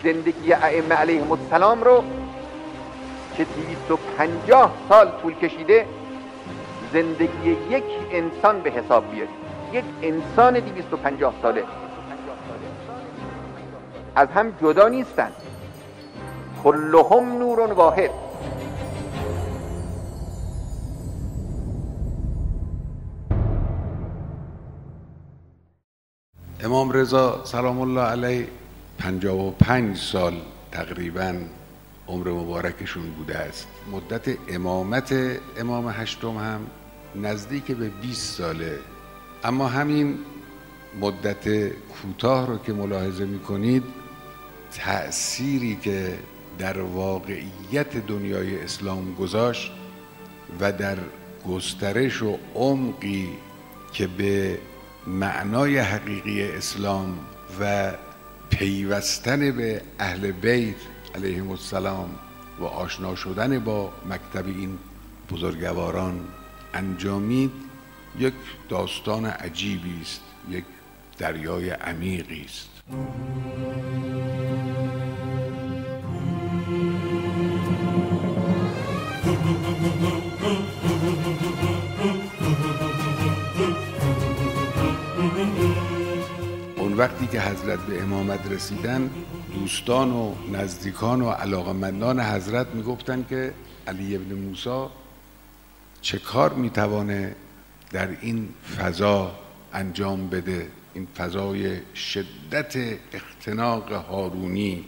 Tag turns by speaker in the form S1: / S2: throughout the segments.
S1: زندگی ائمه علیهم السلام رو که 250 سال طول کشیده زندگی یک انسان به حساب بیارید. یک انسان 250 ساله از هم جدا نیستن، کلهم نور واحد.
S2: امام رضا سلام الله علیه 55 سال تقریباً عمر مبارکشون بوده است. مدت امامت امام هشتم هم نزدیک به 20 ساله، اما همین مدت کوتاه رو که ملاحظه می‌کنید، تأثیری که در واقعیت دنیای اسلام گذاشت و در گسترش و عمقی که به معنای حقیقی اسلام و پیوستن به اهل بیت علیهم السلام و آشنا شدن با مکتب این بزرگواران انجامید، یک داستان عجیبی است، یک دریای عمیقی است. اون وقتی که حضرت به امامت رسیدن، دوستان و نزدیکان و علاقمندان حضرت میگفتن که علی ابن موسی چه کار میتوانه در این فضا انجام بده، این فضای شدت اختناق هارونی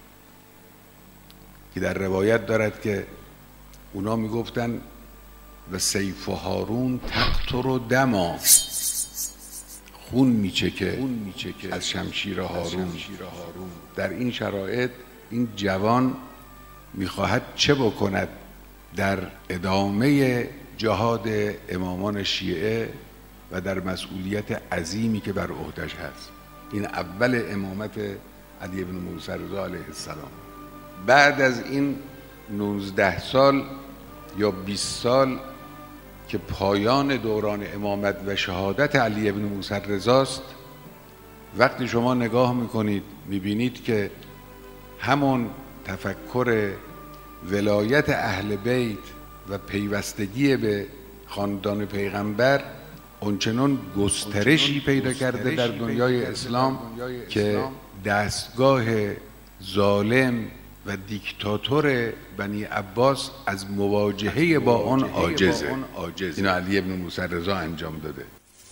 S2: که در روایت دارد که اونا میگفتن و سیف هارون تقطر دما، خون میچکه از شمشیر هارون. در این شرایط این جوان میخواهد چه بکند در ادامه جهاد امامان شیعه و در مسئولیت عظیمی که بر عهدش هست. این اول امامت علی بن موسی رضا علیه السلام. بعد از این 19 سال یا 20 سال که پایان دوران امامت و شهادت علی بن موسی رضاست، وقتی شما نگاه میکنید میبینید که همون تفکر ولایت اهل بیت و پیوستگی به خاندان پیغمبر اونچنان گسترشی پیدا کرده در دنیای اسلام که دستگاه ظالم و دیکتاتور بنی عباس از مواجهه با آن عاجزه. اینو علی ابن موسی رضا انجام داده.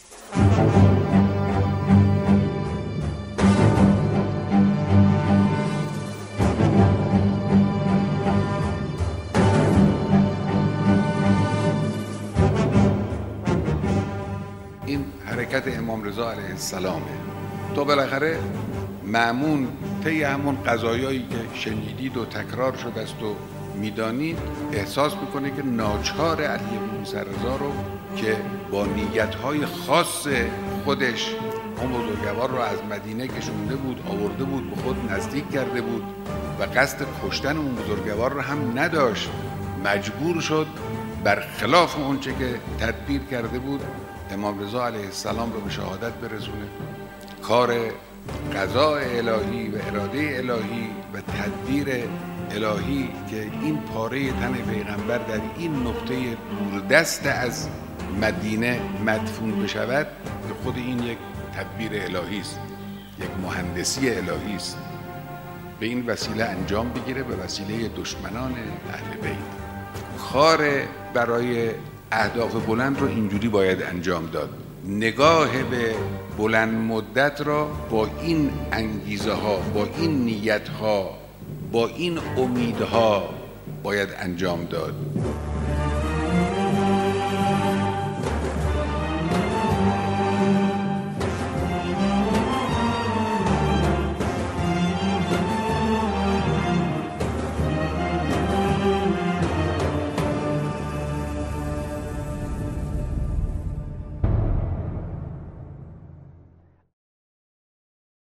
S2: این حرکت امام رضا علیه السلامه. تو بالاخره مأمون طی همون قضایایی که شنیدید و تکرار شده است و میدانید، احساس میکنه که ناچار علی بن موسی رضا رو که با نیتهای خاص خودش اون بزرگوار رو از مدینه کشونده بود، آورده بود، به خود نزدیک کرده بود و قصد کشتن اون بزرگوار رو هم نداشت، مجبور شد برخلاف اونچه که تدبیر کرده بود امام رضا علیه السلام رو به شهادت برسونه. کار قضاء الهی و اراده الهی و تدبیر الهی که این پاره تن پیغمبر در این نقطه دوردست از مدینه مدفون بشود، خود این یک تدبیر الهی است، یک مهندسی الهی است. به این وسیله انجام بگیره، به وسیله دشمنان اهل بیت. کار برای اهداف بلند رو اینجوری باید انجام داد. نگاه به بلند مدت را با این انگیزه ها، با این نیت ها، با این امیدها باید انجام داد.